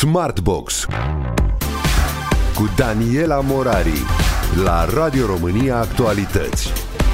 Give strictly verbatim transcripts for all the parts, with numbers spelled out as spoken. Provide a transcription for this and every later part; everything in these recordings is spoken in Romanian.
Smartbox cu Daniela Morari la Radio România Actualități.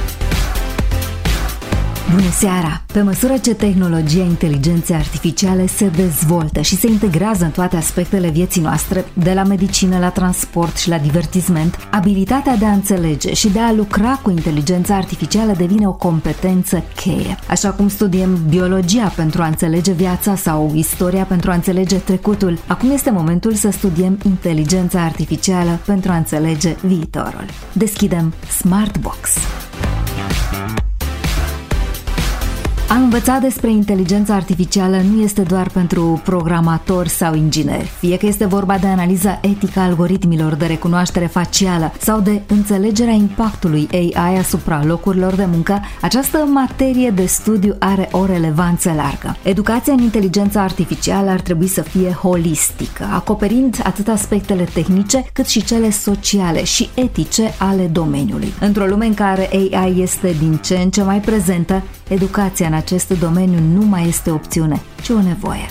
Bună seara! Pe măsură ce tehnologia inteligenței artificiale se dezvoltă și se integrează în toate aspectele vieții noastre, de la medicină la transport și la divertisment, abilitatea de a înțelege și de a lucra cu inteligența artificială devine o competență cheie. Așa cum studiem biologia pentru a înțelege viața sau istoria pentru a înțelege trecutul, acum este momentul să studiem inteligența artificială pentru a înțelege viitorul. Deschidem Smartbox. A învăța despre inteligența artificială nu este doar pentru programatori sau ingineri, fie că este vorba de analiza etică a algoritmilor de recunoaștere facială sau de înțelegerea impactului A I asupra locurilor de muncă, această materie de studiu are o relevanță largă. Educația în inteligența artificială ar trebui să fie holistică, acoperind atât aspectele tehnice cât și cele sociale și etice ale domeniului. Într-o lume în care A I este din ce în ce mai prezentă, educația în acest domeniu nu mai este o opțiune, ci o nevoie.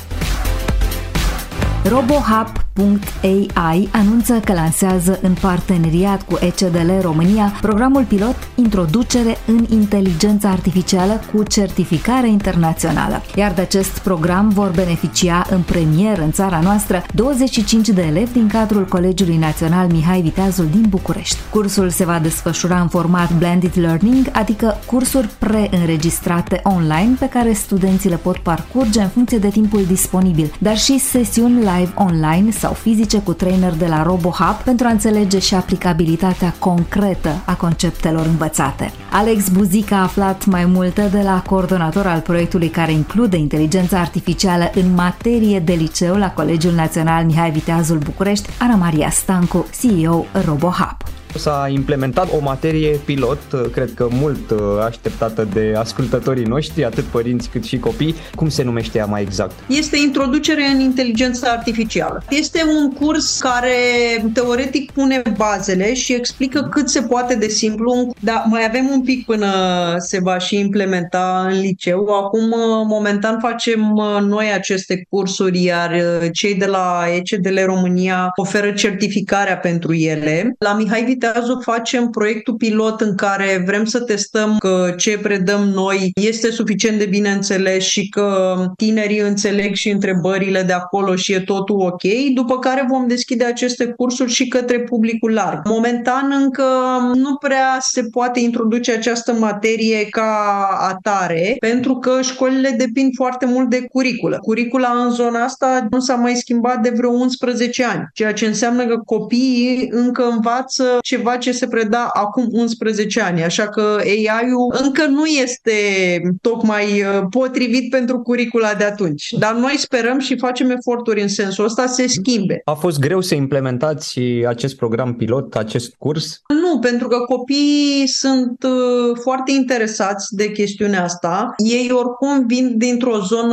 RoboHub punct A I anunță că lansează în parteneriat cu E C D L România programul pilot Introducere în inteligența artificială cu certificare internațională. Iar de acest program vor beneficia în premieră în țara noastră douăzeci și cinci de elevi din cadrul Colegiului Național Mihai Viteazul din București. Cursul se va desfășura în format blended learning, adică cursuri pre-înregistrate online pe care studenții le pot parcurge în funcție de timpul disponibil, dar și sesiuni live online sau fizice cu trainer de la RoboHub pentru a înțelege și aplicabilitatea concretă a conceptelor învățate. Alex Buzic a aflat mai multe de la coordonator al proiectului care include inteligența artificială în materie de liceu la Colegiul Național Mihai Viteazul București, Ana Maria Stancu, C E O RoboHub. S-a implementat o materie pilot, cred că mult așteptată de ascultătorii noștri, atât părinți cât și copii. Cum se numește ea mai exact? Este Introducere în inteligența artificială. Este un curs care teoretic pune bazele și explică cât se poate de simplu, dar mai avem un pic până se va și implementa în liceu. Acum, momentan, facem noi aceste cursuri, iar cei de la E C D L România oferă certificarea pentru ele. La Mihai Viteazu facem proiectul pilot în care vrem să testăm că ce predăm noi este suficient de bine înțeles și că tinerii înțeleg și întrebările de acolo și e totul ok, după care vom deschide aceste cursuri și către publicul larg. Momentan încă nu prea se poate introduce această materie ca atare, pentru că școlile depind foarte mult de curiculă. Curicula în zona asta nu s-a mai schimbat de vreo unsprezece ani, ceea ce înseamnă că copiii încă învață ceva ce se preda acum unsprezece ani, așa că A I-ul încă nu este tocmai potrivit pentru curicula de atunci. Dar noi sperăm și facem eforturi în sensul ăsta să se schimbe. A fost greu să implementați acest program pilot, acest curs? Nu, pentru că copiii sunt foarte interesați de chestiunea asta. Ei oricum vin dintr-o zonă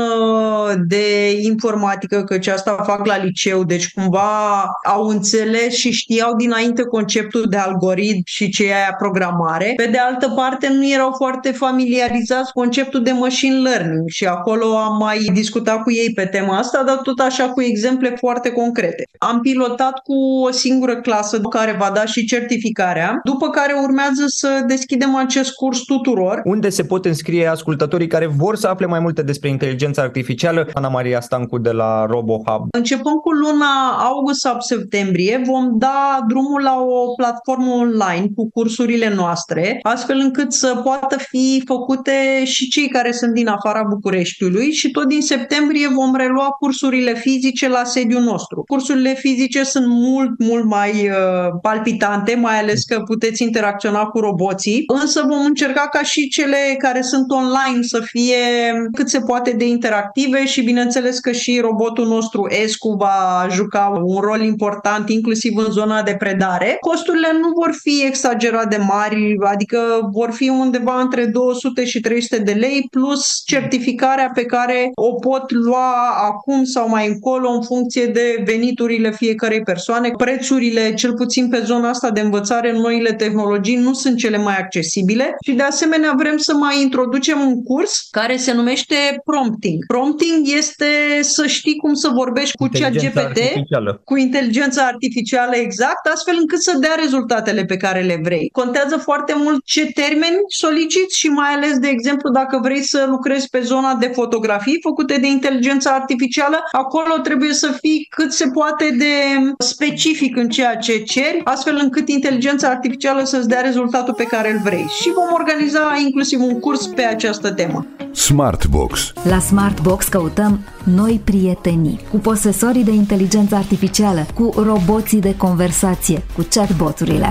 de informatică, căci asta fac la liceu, deci cumva au înțeles și știau dinainte conceptul de algoritm și ce e aia programare. Pe de altă parte, nu erau foarte familiarizați cu conceptul de machine learning și acolo am mai discutat cu ei pe tema asta, dar tot așa cu exemple foarte concrete. Am pilotat cu o singură clasă care va da și certificarea, după care urmează să deschidem acest curs tuturor. Unde se pot înscrie ascultătorii care vor să afle mai multe despre inteligența artificială? Ana Maria Stancu de la RoboHub. Începând cu luna august sau septembrie vom da drumul la o platformă online cu cursurile noastre, astfel încât să poată fi făcute și cei care sunt din afara Bucureștiului și tot din septembrie vom relua cursurile fizice la sediul nostru. Cursurile fizice sunt mult, mult mai uh, palpitante, mai ales că puteți interacționa cu roboții, însă vom încerca ca și cele care sunt online să fie cât se poate de interactive și bineînțeles că și robotul nostru Escu va juca un rol important inclusiv în zona de predare. Costurile costurile nu vor fi exagerat de mari, adică vor fi undeva între două sute și trei sute de lei plus certificarea pe care o pot lua acum sau mai încolo în funcție de veniturile fiecărei persoane. Prețurile, cel puțin pe zona asta de învățare în noile tehnologii, nu sunt cele mai accesibile și de asemenea vrem să mai introducem un curs care se numește prompting. Prompting este să știi cum să vorbești cu ChatGPT, cu inteligența artificială, exact, astfel încât să dea rezultatele pe care le vrei. Contează foarte mult ce termeni soliciți și mai ales, de exemplu, dacă vrei să lucrezi pe zona de fotografii făcute de inteligența artificială, acolo trebuie să fii cât se poate de specific în ceea ce ceri, astfel încât inteligența artificială să-ți dea rezultatul pe care îl vrei. Și vom organiza inclusiv un curs pe această temă. Smartbox. La Smartbox căutăm noi prietenii cu posesorii de inteligență artificială, cu roboții de conversație, cu chatboturile.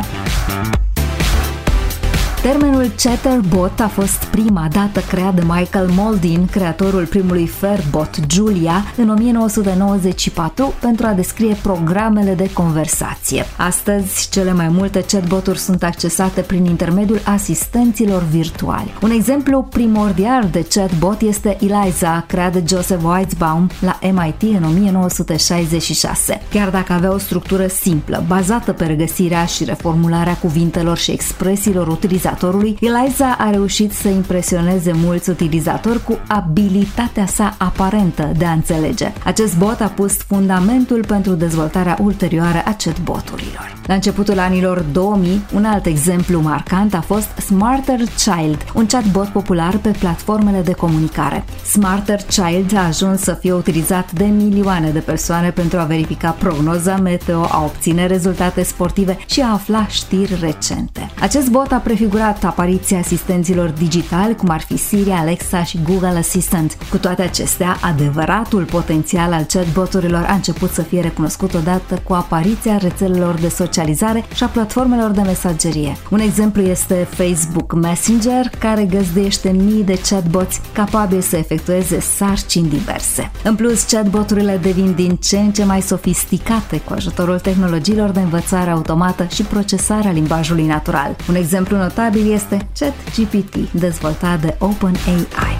Termenul Chatterbot a fost prima dată creat de Michael Moldin, creatorul primului Fairbot Julia, în o mie nouă sute nouăzeci și patru, pentru a descrie programele de conversație. Astăzi, cele mai multe chatboturi sunt accesate prin intermediul asistenților virtuali. Un exemplu primordial de chatbot este Eliza, creat de Joseph Weitzbaum la M I T în o mie nouă sute șaizeci și șase. Chiar dacă avea o structură simplă, bazată pe regăsirea și reformularea cuvintelor și expresiilor utilizatorilor, Eliza a reușit să impresioneze mulți utilizatori cu abilitatea sa aparentă de a înțelege. Acest bot a pus fundamentul pentru dezvoltarea ulterioară a chatboturilor. La începutul anilor două mii, un alt exemplu marcant a fost Smarter Child, un chatbot popular pe platformele de comunicare. Smarter Child a ajuns să fie utilizat de milioane de persoane pentru a verifica prognoza meteo, a obține rezultate sportive și a afla știri recente. Acest bot a prefigurat apariția asistenților digitali, cum ar fi Siri, Alexa și Google Assistant. Cu toate acestea, adevăratul potențial al chatboturilor a început să fie recunoscut odată cu apariția rețelelor de socializare și a platformelor de mesagerie. Un exemplu este Facebook Messenger, care găzduiește mii de chatboți capabili să efectueze sarcini diverse. În plus, chatboturile devin din ce în ce mai sofisticate cu ajutorul tehnologiilor de învățare automată și procesarea limbajului natural. Un exemplu notabil este ChatGPT, dezvoltat de OpenAI.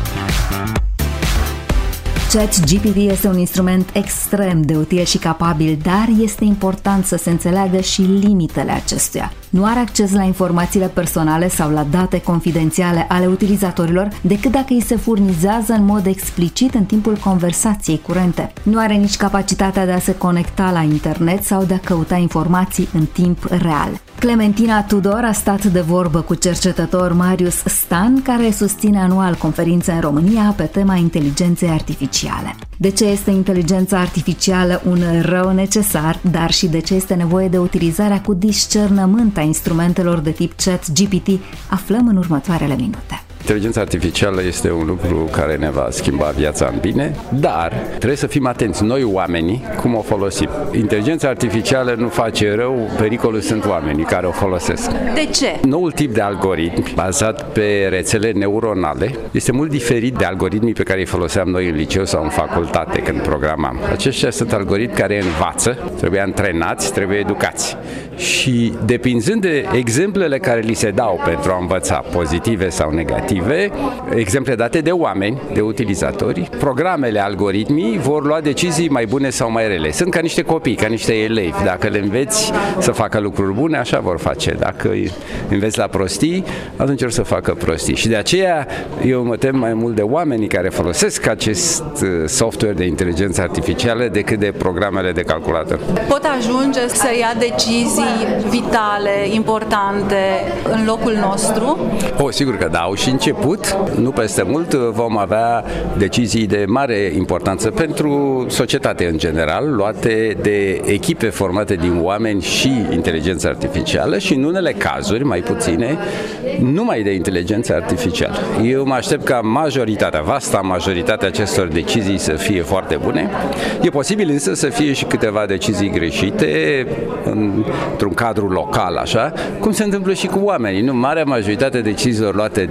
ChatGPT este un instrument extrem de util și capabil, dar este important să se înțeleagă și limitele acestuia. Nu are acces la informațiile personale sau la date confidențiale ale utilizatorilor decât dacă îi se furnizează în mod explicit în timpul conversației curente. Nu are nici capacitatea de a se conecta la internet sau de a căuta informații în timp real. Clementina Tudor a stat de vorbă cu cercetător Marius Stan, care susține anual conferințe în România pe tema inteligenței artificiale. De ce este inteligența artificială un rău necesar, dar și de ce este nevoie de utilizarea cu discernământ a instrumentelor de tip ChatGPT, aflăm în următoarele minute. Inteligența artificială este un lucru care ne va schimba viața în bine, dar trebuie să fim atenți noi oamenii cum o folosim. Inteligența artificială nu face rău, pericolul sunt oamenii care o folosesc. De ce? Noul tip de algoritm bazat pe rețele neuronale este mult diferit de algoritmii pe care îi foloseam noi în liceu sau în facultate când programam. Aceștia sunt algoritmi care învață, trebuie antrenați, trebuie educați. Și depinzând de exemplele care li se dau pentru a învăța, pozitive sau negative, exemple date de oameni, de utilizatori, programele, algoritmii vor lua decizii mai bune sau mai rele. Sunt ca niște copii, ca niște elevi. Dacă le înveți să facă lucruri bune, așa vor face. Dacă îi înveți la prostii, atunci vor să facă prostii. Și de aceea eu mă tem mai mult de oamenii care folosesc acest software de inteligență artificială decât de programele de calculator. Pot ajunge să ia decizii vitale, importante în locul nostru? O, sigur că da, au și început. Nu peste mult vom avea decizii de mare importanță pentru societate în general, luate de echipe formate din oameni și inteligență artificială și în unele cazuri, mai puține, numai de inteligență artificială. Eu mă aștept ca majoritatea, vasta majoritatea acestor decizii să fie foarte bune. E posibil însă să fie și câteva decizii greșite într-un cadru local, așa, cum se întâmplă și cu oamenii. Nu, marea majoritate deciziilor luate în societate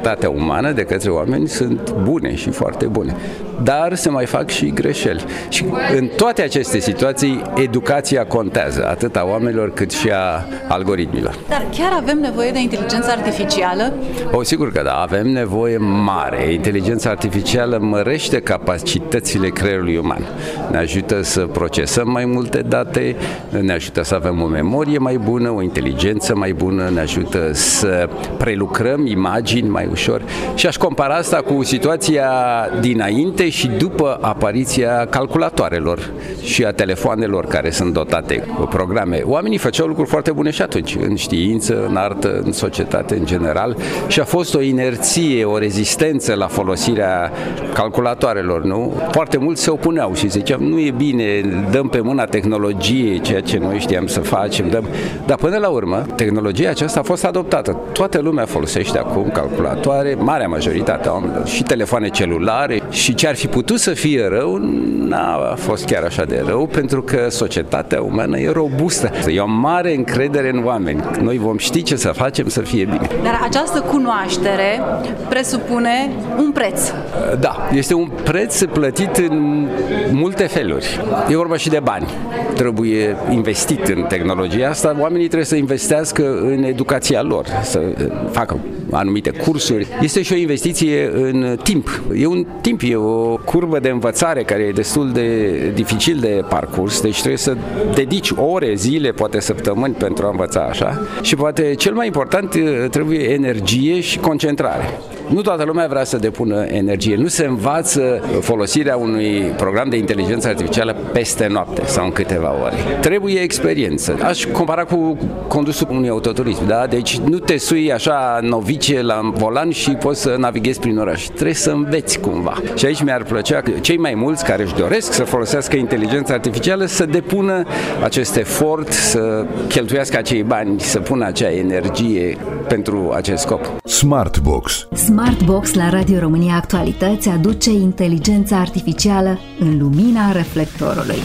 societatea umană de către oameni sunt bune și foarte bune. Dar se mai fac și greșeli. Și în toate aceste situații, educația contează, atât a oamenilor cât și a algoritmilor. Dar chiar avem nevoie de inteligență artificială? O, sigur că da, avem nevoie mare. Inteligența artificială mărește capacitățile creierului uman. Ne ajută să procesăm mai multe date, ne ajută să avem o memorie mai bună, o inteligență mai bună, ne ajută să prelucrăm imagini mai ușor. Și aș compara asta cu situația dinainte și după apariția calculatoarelor și a telefoanelor care sunt dotate cu programe. Oamenii făceau lucruri foarte bune și atunci, în știință, în artă, în societate în general, și a fost o inerție, o rezistență la folosirea calculatoarelor, nu? Foarte mulți se opuneau și ziceam, nu e bine, dăm pe mâna tehnologiei ceea ce noi știam să facem, dăm... dar până la urmă, tehnologia aceasta a fost adoptată. Toată lumea folosește acum calculatoare, marea majoritate a oamenilor, și telefoane celulare, și ce ar fi putut să fie rău, n-a fost chiar așa de rău, pentru că societatea umană e robustă. E o mare încredere în oameni. Noi vom ști ce să facem să fie bine. Dar această cunoaștere presupune un preț. Da, este un preț plătit în multe feluri. E vorba și de bani. Trebuie investit în tehnologia asta. Oamenii trebuie să investească în educația lor, să facă anumite cursuri. Este și o investiție în timp. E un timp, e o curbă de învățare care e destul de dificil de parcurs, deci trebuie să dedici ore, zile, poate săptămâni pentru a învăța așa. Și poate cel mai important, trebuie energie și concentrare. Nu toată lumea vrea să depună energie. Nu se învață folosirea unui program de inteligență artificială peste noapte sau în câteva ore. Trebuie experiență. Aș compara cu condusul unui autoturism, da? Deci nu te sui așa novice la volan și poți să navighezi prin oraș. Trebuie să înveți cumva. Și aici mi-ar plăcea că cei mai mulți care își doresc să folosească inteligența artificială să depună acest efort, să cheltuiască acei bani, să pună acea energie pentru acest scop. Smartbox. Smartbox la Radio România Actualități aduce inteligența artificială în lumina reflectorului.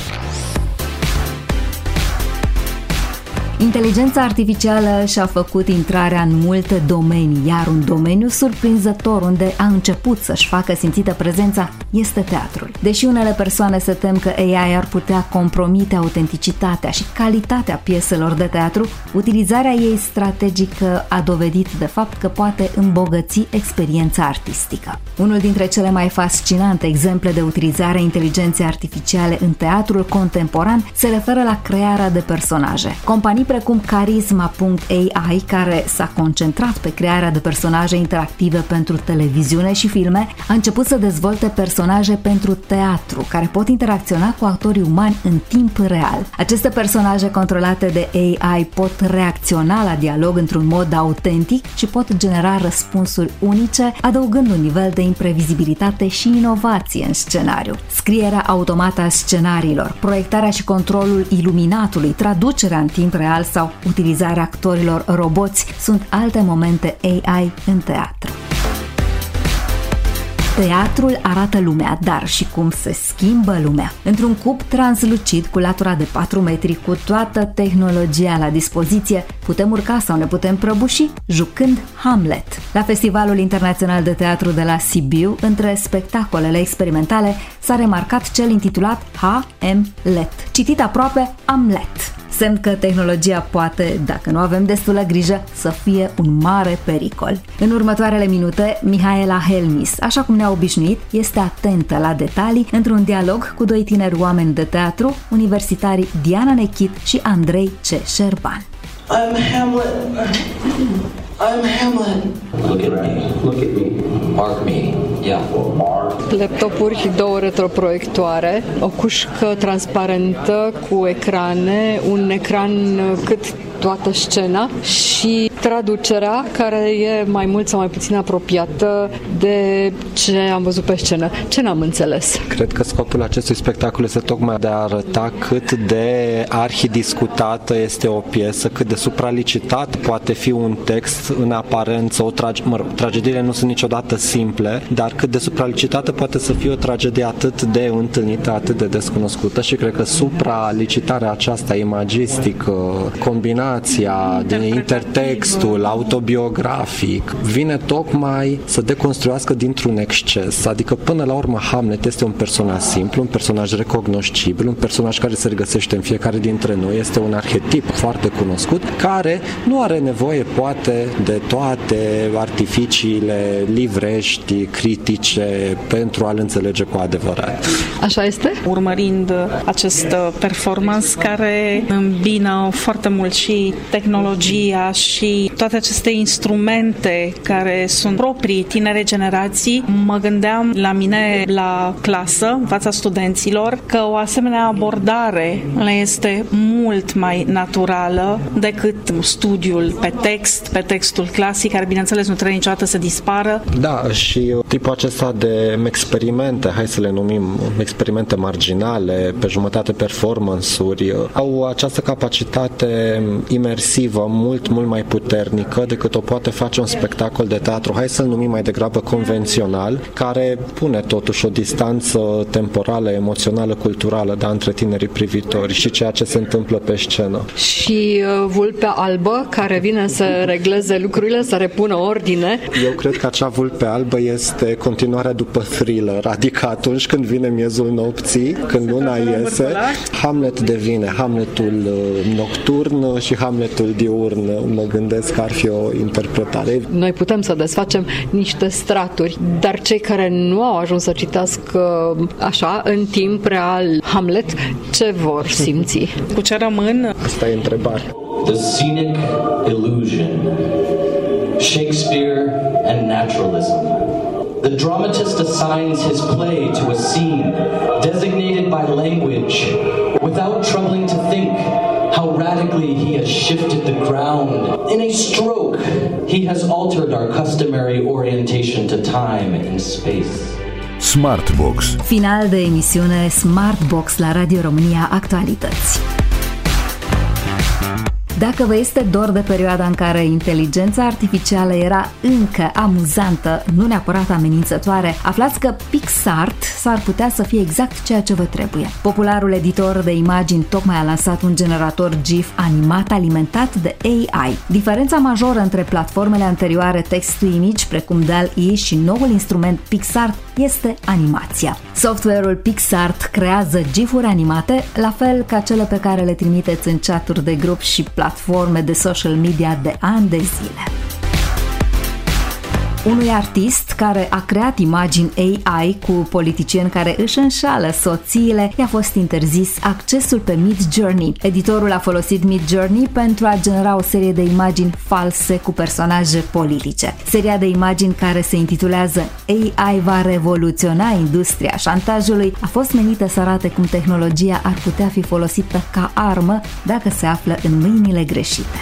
Inteligența artificială și-a făcut intrarea în multe domenii, iar un domeniu surprinzător unde a început să-și facă simțită prezența este teatrul. Deși unele persoane se tem că A I ar putea compromite autenticitatea și calitatea pieselor de teatru, utilizarea ei strategică a dovedit de fapt că poate îmbogăți experiența artistică. Unul dintre cele mai fascinante exemple de utilizare a inteligenței artificiale în teatrul contemporan se referă la crearea de personaje. Companii precum Charisma punct A I, care s-a concentrat pe crearea de personaje interactive pentru televiziune și filme, a început să dezvolte personaje pentru teatru, care pot interacționa cu actorii umani în timp real. Aceste personaje controlate de A I pot reacționa la dialog într-un mod autentic și pot genera răspunsuri unice, adăugând un nivel de imprevizibilitate și inovație în scenariu. Scrierea automată a scenariilor, proiectarea și controlul iluminatului, traducerea în timp real sau utilizarea actorilor roboți sunt alte momente A I în teatru. Teatrul arată lumea, dar și cum se schimbă lumea. Într-un cub translucid cu latura de patru metri, cu toată tehnologia la dispoziție, putem urca sau ne putem prăbuși jucând Hamlet. La Festivalul Internațional de Teatru de la Sibiu, între spectacolele experimentale, s-a remarcat cel intitulat Hamlet, citit aproape Amlet. Semn că tehnologia poate, dacă nu avem destulă grijă, să fie un mare pericol. În următoarele minute, Mihaela Helmis, așa cum ne-a obișnuit, este atentă la detalii într-un dialog cu doi tineri oameni de teatru, universitarii Diana Nechit și Andrei C. Șerban. I'm Hamlet. I'm Hamlet. Look at me. Look at me. Mark me. Yeah. Mark. Laptopuri, două retroproiectoare, o cușcă transparentă cu ecrane, un ecran cât toată scena și traducerea care e mai mult sau mai puțin apropiată de ce am văzut pe scenă. Ce n-am înțeles? Cred că scopul acestui spectacol este tocmai de a arăta cât de arhidiscutată este o piesă, cât de supralicitat poate fi un text în aparență. O trage- mă rog, tragediile nu sunt niciodată simple, dar cât de supralicitat câteodată poate să fie o tragedie atât de întâlnită, atât de descunoscută și cred că supralicitarea aceasta imagistică, combinația din intertextul autobiografic, vine tocmai să deconstruiască dintr-un exces. Adică până la urmă Hamlet este un personaj simplu, un personaj recognoscibil, un personaj care se regăsește în fiecare dintre noi, este un arhetip foarte cunoscut, care nu are nevoie poate de toate artificiile livrești, critice, pentru a-l înțelege cu adevărat. Așa este? Urmărind acest performance care îmbină foarte mult și tehnologia și toate aceste instrumente care sunt proprii tinere generații, mă gândeam la mine la clasă, în fața studenților, că o asemenea abordare este mult mai naturală decât studiul pe text, pe textul clasic, care bineînțeles nu trebuie niciodată să dispară. Da, și tipul acesta de experimente, hai să le numim experimente marginale, pe jumătate performance-uri, au această capacitate imersivă mult, mult mai puternică decât o poate face un spectacol de teatru, hai să-l numim mai degrabă convențional, care pune totuși o distanță temporală, emoțională, culturală, da, între tinerii privitori și ceea ce se întâmplă pe scenă. Și uh, vulpea albă, care vine să regleze lucrurile, să repună ordine. Eu cred că acea vulpe albă este continuarea după Thriller, adică atunci când vine miezul nopții, când luna iese, Hamlet devine Hamletul nocturn și Hamletul diurn. Mă gândesc că ar fi o interpretare. Noi putem să desfacem niște straturi, dar cei care nu au ajuns să citească așa, în timp real, Hamlet, ce vor simți? Cu ce rămân? Asta e întrebarea. The scenic illusion, Shakespeare and naturalism. The dramatist assigns his play to a scene designated by language without troubling to think how radically he has shifted the ground. In a stroke, he has altered our customary orientation to time and space. Smartbox. Final de emisiune Smartbox la Radio România Actualități. Dacă vă este dor de perioada în care inteligența artificială era încă amuzantă, nu neapărat amenințătoare, aflați că PixArt s-ar putea să fie exact ceea ce vă trebuie. Popularul editor de imagini tocmai a lansat un generator GIF animat alimentat de A I. Diferența majoră între platformele anterioare text-to-image, precum DALL-E și noul instrument PixArt, este animația. Software-ul PixArt creează GIF-uri animate, la fel ca cele pe care le trimiteți în chaturi de grup și platforme de social media de ani de zile. Unui artist care a creat imagini A I cu politicieni care își înșală soțiile, i-a fost interzis accesul pe Midjourney. Editorul a folosit Midjourney pentru a genera o serie de imagini false cu personaje politice. Seria de imagini, care se intitulează A I va revoluționa industria șantajului, a fost menită să arate cum tehnologia ar putea fi folosită ca armă dacă se află în mâinile greșite.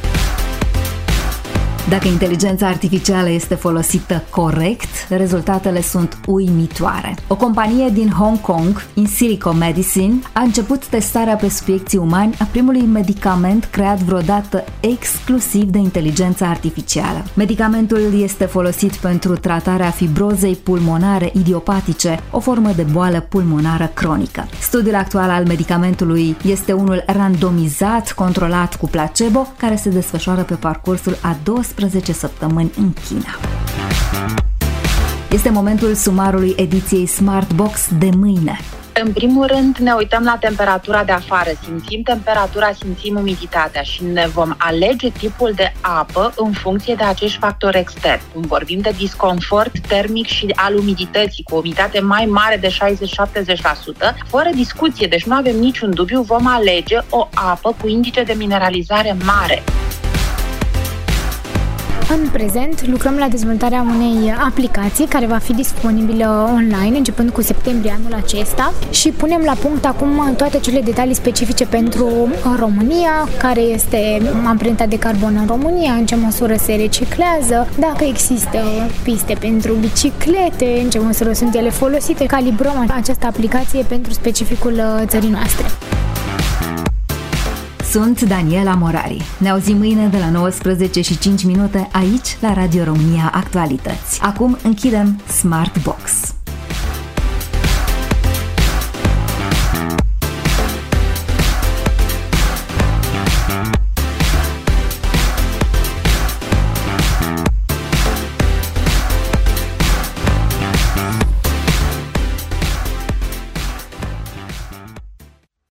Dacă inteligența artificială este folosită corect, rezultatele sunt uimitoare. O companie din Hong Kong, Insilico Medicine, a început testarea pe subiecții umani a primului medicament creat vreodată exclusiv de inteligență artificială. Medicamentul este folosit pentru tratarea fibrozei pulmonare idiopatice, o formă de boală pulmonară cronică. Studiul actual al medicamentului este unul randomizat, controlat cu placebo, care se desfășoară pe parcursul a douăsprezece săptămâni în China. Este momentul sumarului ediției Smartbox de mâine. În primul rând ne uităm la temperatura de afară, simțim temperatura, simțim umiditatea și ne vom alege tipul de apă în funcție de acești factori externi. Când vorbim de disconfort termic și al umidității, cu o umiditate mai mare de șaizeci-șaptezeci la sută, fără discuție, deci nu avem niciun dubiu, vom alege o apă cu indice de mineralizare mare. În prezent lucrăm la dezvoltarea unei aplicații care va fi disponibilă online începând cu septembrie anul acesta și punem la punct acum toate cele detalii specifice pentru România, care este amprenta de carbon în România, în ce măsură se reciclează, dacă există piste pentru biciclete, în ce măsură sunt ele folosite. Calibrăm această aplicație pentru specificul țării noastre. Sunt Daniela Morari. Ne auzim mâine de la nouăsprezece și cinci minute aici la Radio România Actualități. Acum închidem Smartbox.